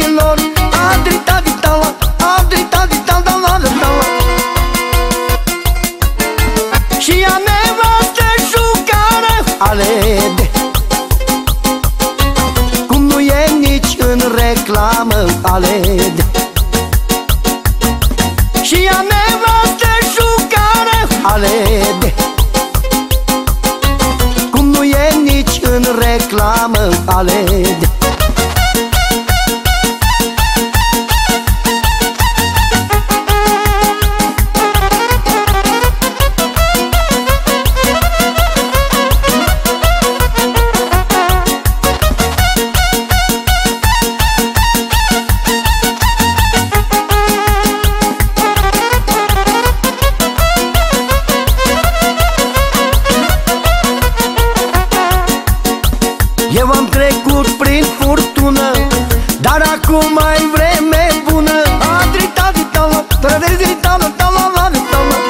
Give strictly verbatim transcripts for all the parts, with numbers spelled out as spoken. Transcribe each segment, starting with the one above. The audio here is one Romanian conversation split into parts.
fraților, adri-tadi-tala, adri-tadi-tala-la-la-la. Și a nevastă jucară alede, cum nu e nici în reclamă alede. Și a nevastă jucară alede, cum nu e nici în reclamă alede. Eu am trecut prin furtună, dar acum ai vreme bună. Adri-tadi-tala, trădezi-tala-tala-la-la-la.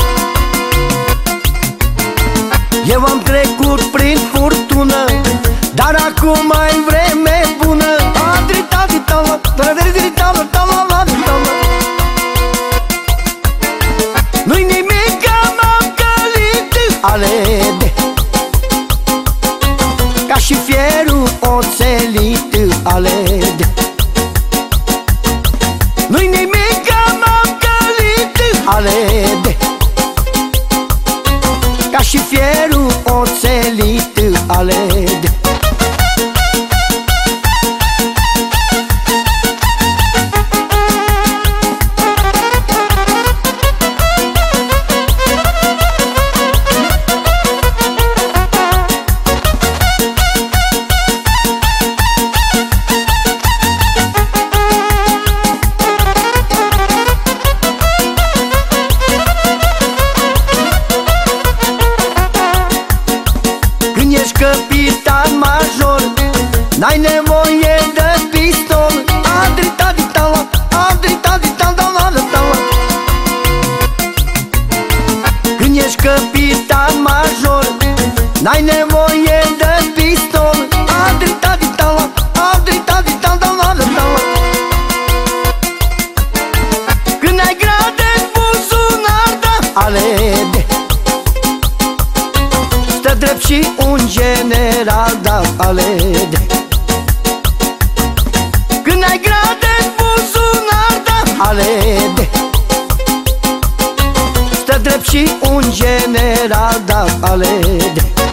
Eu am trecut prin furtună, dar acum ai vreme bună. Adri-tadi-tala, trădezi-tala-tala-la-la. Nu-i nimic că m-am călit alede, ca și fierul oțelit alede. Nu-i nimic că m-am călit alede, ca și fierul oțelit alede. Capitan major, n-ai nevoie de pistol. Adri-tadi-tala, adri-tadi-tala-la-la-la. Când ești capitan major, n-ai nevoie de pistol. Adri-tadi-tala, adri-tadi-tala-la-la. Când ai grade în buzunar, da alede, stă drept și un general, da alede. Când ai grade în buzunar, da alede, stă drept și un general, da alede.